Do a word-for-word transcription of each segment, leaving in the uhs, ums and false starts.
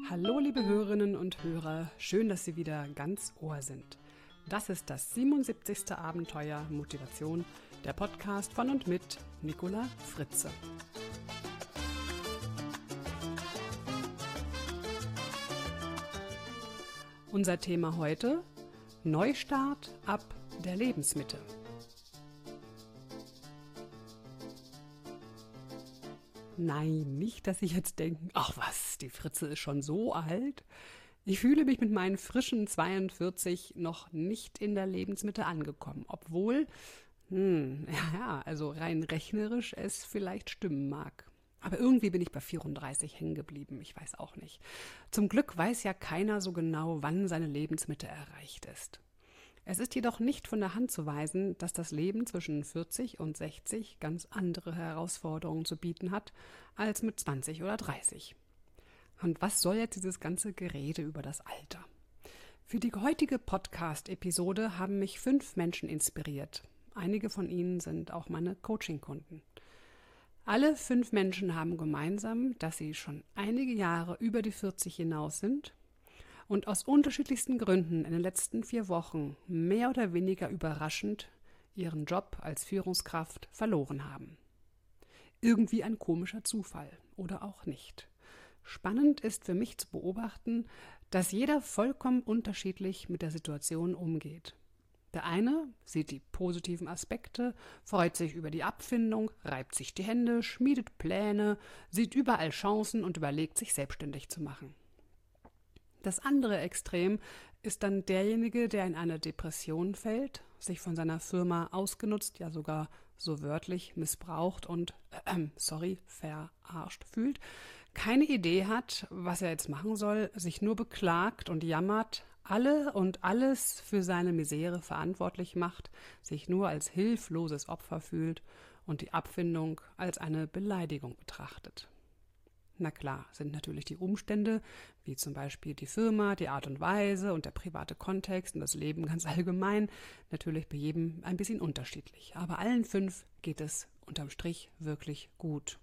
Hallo liebe Hörerinnen und Hörer, schön, dass Sie wieder ganz Ohr sind. Das ist das siebenundsiebzigste Abenteuer Motivation, der Podcast von und mit Nicola Fritze. Unser Thema heute: Neustart ab der Lebensmitte. Nein, nicht, dass Sie jetzt denken, ach was, die Fritze ist schon so alt. Ich fühle mich mit meinen frischen zweiundvierzig noch nicht in der Lebensmitte angekommen, obwohl, hm, ja, also rein rechnerisch es vielleicht stimmen mag. Aber irgendwie bin ich bei vierunddreißig hängen geblieben, ich weiß auch nicht. Zum Glück weiß ja keiner so genau, wann seine Lebensmitte erreicht ist. Es ist jedoch nicht von der Hand zu weisen, dass das Leben zwischen vierzig und sechzig ganz andere Herausforderungen zu bieten hat als mit zwanzig oder dreißig. Und was soll jetzt dieses ganze Gerede über das Alter? Für die heutige Podcast-Episode haben mich fünf Menschen inspiriert. Einige von ihnen sind auch meine Coaching-Kunden. Alle fünf Menschen haben gemeinsam, dass sie schon einige Jahre über die vierzig hinaus sind und aus unterschiedlichsten Gründen in den letzten vier Wochen mehr oder weniger überraschend ihren Job als Führungskraft verloren haben. Irgendwie ein komischer Zufall oder auch nicht. Spannend ist für mich zu beobachten, dass jeder vollkommen unterschiedlich mit der Situation umgeht. Der eine sieht die positiven Aspekte, freut sich über die Abfindung, reibt sich die Hände, schmiedet Pläne, sieht überall Chancen und überlegt, sich selbstständig zu machen. Das andere Extrem ist dann derjenige, der in eine Depression fällt, sich von seiner Firma ausgenutzt, ja sogar so wörtlich missbraucht und, äh, sorry, verarscht fühlt, keine Idee hat, was er jetzt machen soll, sich nur beklagt und jammert, alle und alles für seine Misere verantwortlich macht, sich nur als hilfloses Opfer fühlt und die Abfindung als eine Beleidigung betrachtet. Na klar, sind natürlich die Umstände, wie zum Beispiel die Firma, die Art und Weise und der private Kontext und das Leben ganz allgemein, natürlich bei jedem ein bisschen unterschiedlich. Aber allen fünf geht es unterm Strich wirklich gut.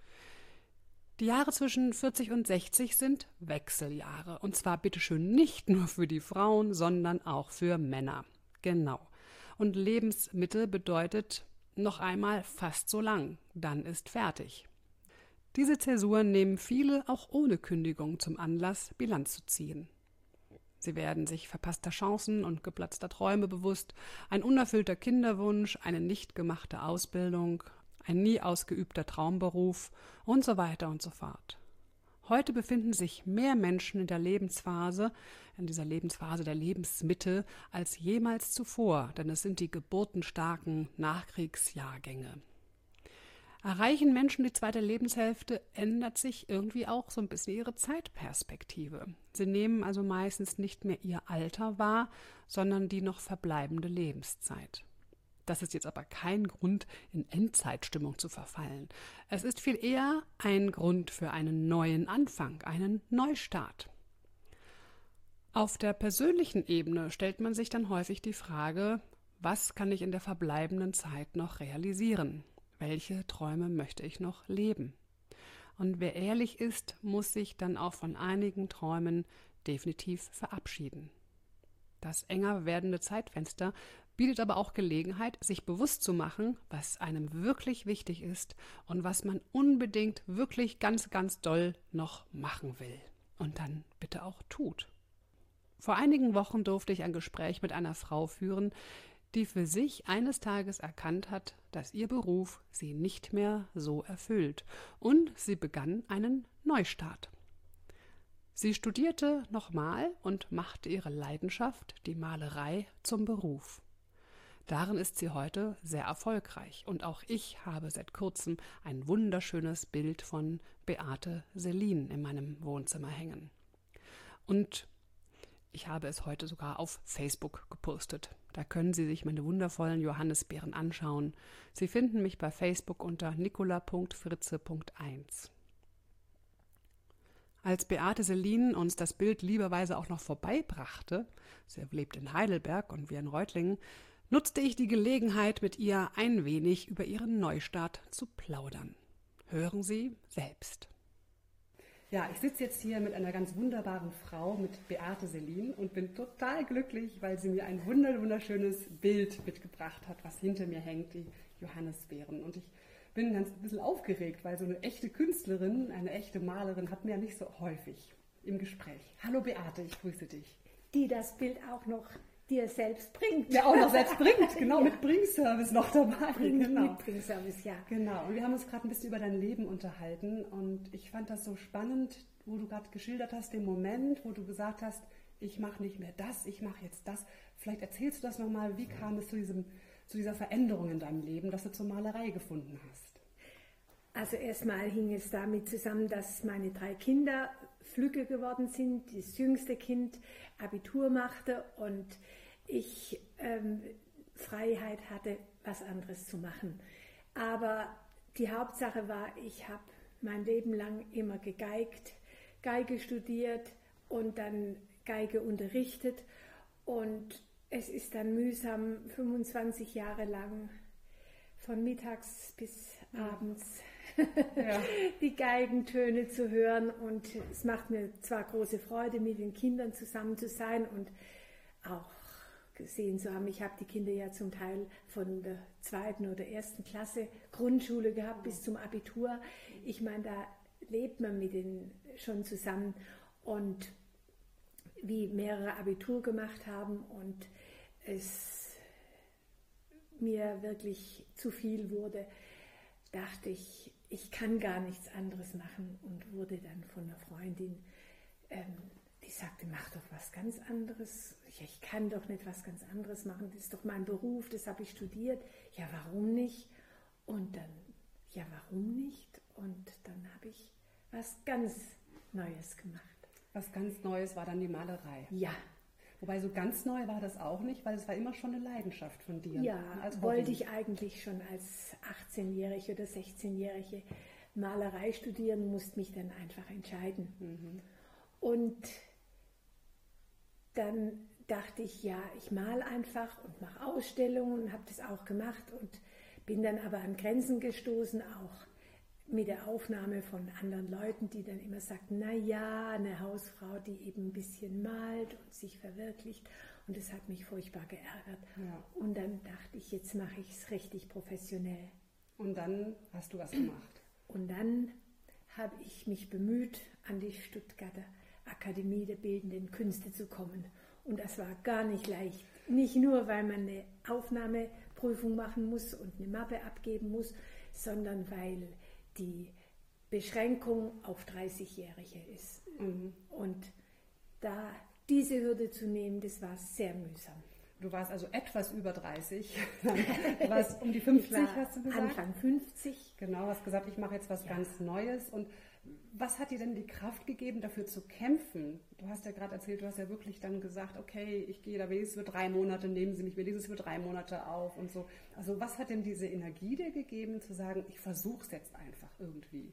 Die Jahre zwischen vierzig und sechzig sind Wechseljahre. Und zwar bitteschön nicht nur für die Frauen, sondern auch für Männer. Genau. Und Lebensmitte bedeutet noch einmal fast so lang. Dann ist fertig. Diese Zäsuren nehmen viele auch ohne Kündigung zum Anlass, Bilanz zu ziehen. Sie werden sich verpasster Chancen und geplatzter Träume bewusst, ein unerfüllter Kinderwunsch, eine nicht gemachte Ausbildung, ein nie ausgeübter Traumberuf und so weiter und so fort. Heute befinden sich mehr Menschen in der Lebensphase, in dieser Lebensphase der Lebensmitte, als jemals zuvor, denn es sind die geburtenstarken Nachkriegsjahrgänge. Erreichen Menschen die zweite Lebenshälfte, ändert sich irgendwie auch so ein bisschen ihre Zeitperspektive. Sie nehmen also meistens nicht mehr ihr Alter wahr, sondern die noch verbleibende Lebenszeit. Das ist jetzt aber kein Grund, in Endzeitstimmung zu verfallen. Es ist viel eher ein Grund für einen neuen Anfang, einen Neustart. Auf der persönlichen Ebene stellt man sich dann häufig die Frage, was kann ich in der verbleibenden Zeit noch realisieren? Welche Träume möchte ich noch leben? Und wer ehrlich ist, muss sich dann auch von einigen Träumen definitiv verabschieden. Das enger werdende Zeitfenster bietet aber auch Gelegenheit, sich bewusst zu machen, was einem wirklich wichtig ist und was man unbedingt wirklich ganz, ganz doll noch machen will und dann bitte auch tut. Vor einigen Wochen durfte ich ein Gespräch mit einer Frau führen, die für sich eines Tages erkannt hat, dass ihr Beruf sie nicht mehr so erfüllt, und sie begann einen Neustart. Sie studierte nochmal und machte ihre Leidenschaft, die Malerei, zum Beruf. Darin ist sie heute sehr erfolgreich und auch ich habe seit kurzem ein wunderschönes Bild von Beate Selin in meinem Wohnzimmer hängen. Und ich habe es heute sogar auf Facebook gepostet. Da können Sie sich meine wundervollen Johannisbeeren anschauen. Sie finden mich bei Facebook unter nicola punkt fritze punkt eins. Als Beate Selin uns das Bild lieberweise auch noch vorbeibrachte, sie lebt in Heidelberg und wir in Reutlingen, nutzte ich die Gelegenheit, mit ihr ein wenig über ihren Neustart zu plaudern. Hören Sie selbst. Ja, ich sitze jetzt hier mit einer ganz wunderbaren Frau, mit Beate Selin, und bin total glücklich, weil sie mir ein wunderschönes Bild mitgebracht hat, was hinter mir hängt, die Johannisbeeren. Und ich bin ganz ein bisschen aufgeregt, weil so eine echte Künstlerin, eine echte Malerin hat man ja nicht so häufig im Gespräch. Hallo Beate, ich grüße dich. Die das Bild auch noch dir selbst bringt. Ja, auch noch selbst bringt, genau, mit Bringservice noch dabei. Bring, genau. Mit Bringservice, ja. Genau, und wir haben uns gerade ein bisschen über dein Leben unterhalten und ich fand das so spannend, wo du gerade geschildert hast, den Moment, wo du gesagt hast, ich mache nicht mehr das, ich mache jetzt das. Vielleicht erzählst du das nochmal, wie kam es zu, diesem, zu dieser Veränderung in deinem Leben, dass du zur Malerei gefunden hast? Also erstmal hing es damit zusammen, dass meine drei Kinder flügge geworden sind, das jüngste Kind Abitur machte und ich ähm, Freiheit hatte, was anderes zu machen. Aber die Hauptsache war, ich habe mein Leben lang immer gegeigt, Geige studiert und dann Geige unterrichtet. Und es ist dann mühsam, fünfundzwanzig Jahre lang von mittags bis abends ja. die Geigentöne zu hören. Und es macht mir zwar große Freude, mit den Kindern zusammen zu sein und auch gesehen zu haben. Ich habe die Kinder ja zum Teil von der zweiten oder ersten Klasse Grundschule gehabt bis zum Abitur. Ich meine, da lebt man mit denen schon zusammen und wie mehrere Abitur gemacht haben und es mir wirklich zu viel wurde, dachte ich, ich kann gar nichts anderes machen und wurde dann von einer Freundin ähm, die sagte, mach doch was ganz anderes. Ja, ich kann doch nicht was ganz anderes machen. Das ist doch mein Beruf, das habe ich studiert. Ja, warum nicht? Und dann, ja, warum nicht? Und dann habe ich was ganz Neues gemacht. Was ganz Neues war dann die Malerei. Ja. Wobei so ganz neu war das auch nicht, weil es war immer schon eine Leidenschaft von dir. Ja, als wollte ich eigentlich schon als achtzehnjährige oder sechzehnjährige Malerei studieren, musste mich dann einfach entscheiden. Mhm. Und dann dachte ich, ja, ich male einfach und mache Ausstellungen und habe das auch gemacht und bin dann aber an Grenzen gestoßen, auch mit der Aufnahme von anderen Leuten, die dann immer sagten, na ja, eine Hausfrau, die eben ein bisschen malt und sich verwirklicht, und das hat mich furchtbar geärgert. Ja. Und dann dachte ich, jetzt mache ich es richtig professionell. Und dann hast du was gemacht? Und dann habe ich mich bemüht, an die Stuttgarter Akademie der Bildenden Künste zu kommen. Und das war gar nicht leicht. Nicht nur, weil man eine Aufnahmeprüfung machen muss und eine Mappe abgeben muss, sondern weil die Beschränkung auf dreißigjährige ist. Mhm. Und da diese Hürde zu nehmen, das war sehr mühsam. Du warst also etwas über dreißig, du warst um die fünfzig, hast du gesagt? Anfang fünfzig. Genau, hast gesagt, ich mache jetzt was ja. ganz Neues. Und was hat dir denn die Kraft gegeben, dafür zu kämpfen? Du hast ja gerade erzählt, du hast ja wirklich dann gesagt, okay, ich gehe da wenigstens für drei Monate, nehmen Sie mich wenigstens für drei Monate auf und so. Also was hat denn diese Energie dir gegeben, zu sagen, ich versuche es jetzt einfach irgendwie?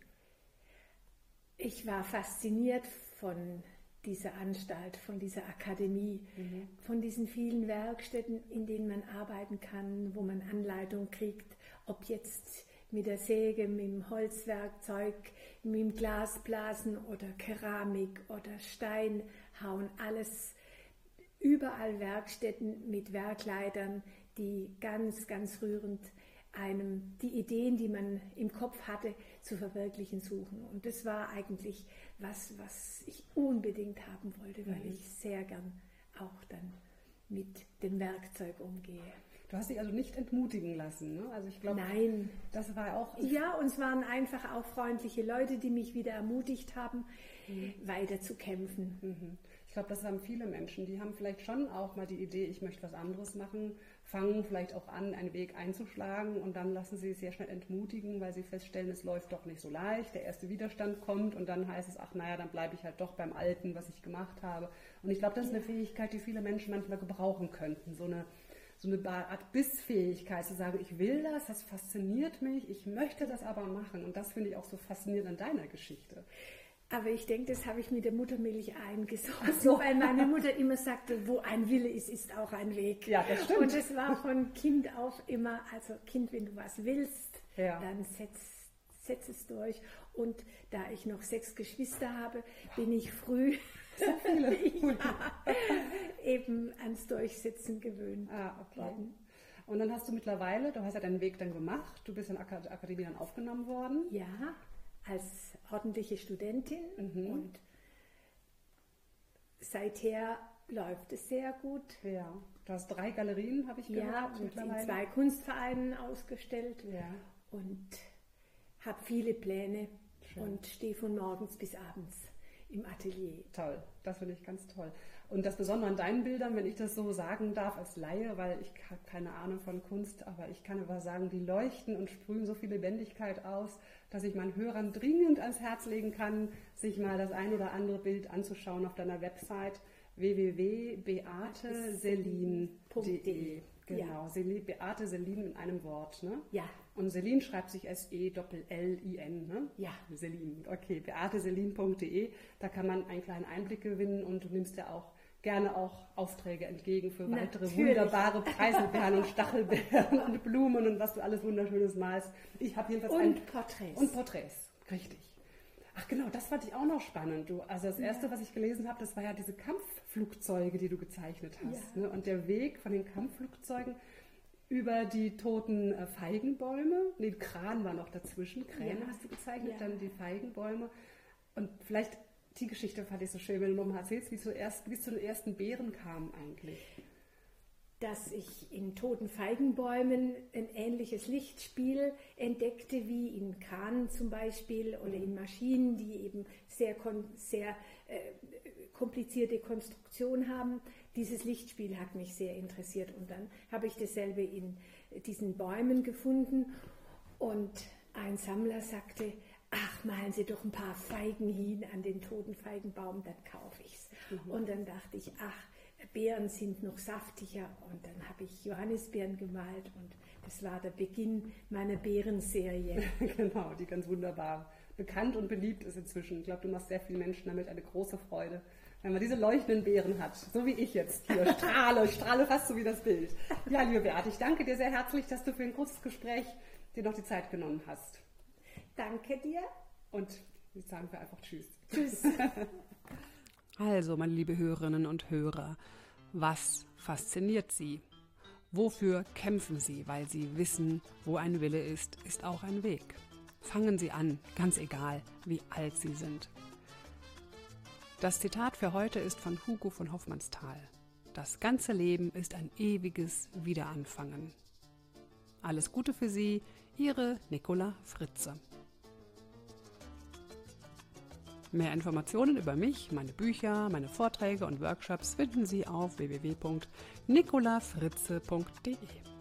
Ich war fasziniert von dieser Anstalt, von dieser Akademie, mhm. von diesen vielen Werkstätten, in denen man arbeiten kann, wo man Anleitung kriegt, ob jetzt mit der Säge, mit dem Holzwerkzeug, mit dem Glasblasen oder Keramik oder Steinhauen, alles, überall Werkstätten mit Werkleitern, die ganz, ganz rührend einem die Ideen, die man im Kopf hatte, zu verwirklichen suchen. Und das war eigentlich was, was ich unbedingt haben wollte, weil mhm. ich sehr gern auch dann mit dem Werkzeug umgehe. Du hast dich also nicht entmutigen lassen, ne? Also ich glaube, nein, das war auch... Ja, und es waren einfach auch freundliche Leute, die mich wieder ermutigt haben, mhm. weiter zu kämpfen. Mhm. Ich glaube, das haben viele Menschen, die haben vielleicht schon auch mal die Idee, ich möchte was anderes machen, fangen vielleicht auch an, einen Weg einzuschlagen und dann lassen sie sich sehr schnell entmutigen, weil sie feststellen, es läuft doch nicht so leicht, der erste Widerstand kommt und dann heißt es, ach naja, dann bleibe ich halt doch beim Alten, was ich gemacht habe. Und ich glaube, das ist eine Fähigkeit, die viele Menschen manchmal gebrauchen könnten, so eine so eine Art Bissfähigkeit, zu sagen, ich will das, das fasziniert mich, ich möchte das aber machen. Und das finde ich auch so faszinierend an deiner Geschichte. Aber ich denke, das habe ich mit der Muttermilch eingesogen, so. Weil meine Mutter immer sagte, wo ein Wille ist, ist auch ein Weg. Ja, das stimmt. Und es war von Kind auf immer, also Kind, wenn du was willst, ja. dann setz, setze es durch. Und da ich noch sechs Geschwister habe, bin ich früh so viele. ja, eben ans Durchsetzen gewöhnt ah, okay. worden. Und dann hast du mittlerweile, du hast ja deinen Weg dann gemacht, du bist in der Akademie dann aufgenommen worden. Ja, als ordentliche Studentin Mhm. und seither läuft es sehr gut. Ja, du hast drei Galerien, habe ich Ja, gehört, und in mittlerweile. zwei Kunstvereinen ausgestellt Ja. und habe viele Pläne Schön. und stehe von morgens bis abends im Atelier. Toll, das finde ich ganz toll. Und das Besondere an deinen Bildern, wenn ich das so sagen darf als Laie, weil ich habe keine Ahnung von Kunst, aber ich kann aber sagen, die leuchten und sprühen so viel Lebendigkeit aus, dass ich meinen Hörern dringend ans Herz legen kann, sich mal das ein oder andere Bild anzuschauen auf deiner Website w w w punkt beate selin punkt de. Genau, Selin, Beate Selin in einem Wort, ne? Ja. Und Selin schreibt sich S E L I N, ne? Ja. Selin, okay, beate selin punkt de. Da kann man einen kleinen Einblick gewinnen und du nimmst ja auch gerne auch Aufträge entgegen für weitere Natürlich. wunderbare Preiselbeeren und Stachelbeeren und Blumen und was du alles Wunderschönes malst. Ich habe jedenfalls Und ein Porträts. Und Porträts, richtig. Ach genau, das fand ich auch noch spannend. Du, also das Erste, was ich gelesen habe, das war ja diese Kampfflugzeuge, die du gezeichnet hast. Ja. Ne? Und der Weg von den Kampfflugzeugen über die toten äh, Feigenbäume, nee, Kran war noch dazwischen, Kräne Ja. hast du gezeichnet, Ja. dann die Feigenbäume. Und vielleicht die Geschichte fand ich so schön, wenn du nochmal erzählst, wie es zuerst, wie es zu den ersten Beeren kam eigentlich. Dass ich in toten Feigenbäumen ein ähnliches Lichtspiel entdeckte wie in Kranen zum Beispiel oder in Maschinen, die eben sehr, kon- sehr äh, komplizierte Konstruktion haben. Dieses Lichtspiel hat mich sehr interessiert und dann habe ich dasselbe in diesen Bäumen gefunden und ein Sammler sagte, ach, malen Sie doch ein paar Feigen hin an den toten Feigenbaum, dann kaufe ich's. Mhm. Und dann dachte ich, ach, Beeren sind noch saftiger und dann habe ich Johannisbeeren gemalt und das war der Beginn meiner Beerenserie. Genau, die ganz wunderbar bekannt und beliebt ist inzwischen. Ich glaube, du machst sehr vielen Menschen damit eine große Freude, wenn man diese leuchtenden Beeren hat, so wie ich jetzt hier strahle, ich strahle fast so wie das Bild. Ja, liebe Beate, ich danke dir sehr herzlich, dass du für ein kurzes Gespräch dir noch die Zeit genommen hast. Danke dir. Und jetzt sagen wir einfach Tschüss. Tschüss. Also, meine liebe Hörerinnen und Hörer, was fasziniert Sie? Wofür kämpfen Sie? Weil Sie wissen, wo ein Wille ist, ist auch ein Weg. Fangen Sie an, ganz egal, wie alt Sie sind. Das Zitat für heute ist von Hugo von Hofmannsthal. Das ganze Leben ist ein ewiges Wiederanfangen. Alles Gute für Sie, Ihre Nicola Fritze. Mehr Informationen über mich, meine Bücher, meine Vorträge und Workshops finden Sie auf w w w punkt nicola fritze punkt de.